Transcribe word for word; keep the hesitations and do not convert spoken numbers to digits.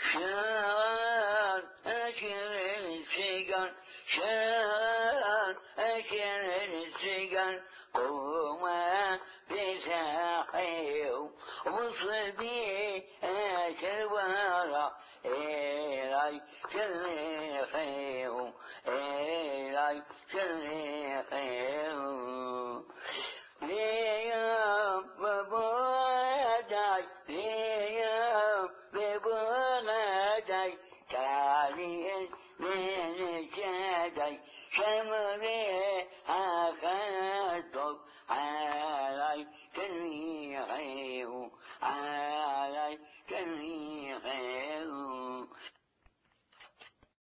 شهر أشر السجن شهر أشر السجن قوما بساحيو وصبي أشوارا إلي شليخيو إلي شليخيو ليا ببوداي ليا ببوداي تالي من شادي شمري أخذتك علي تنيحيو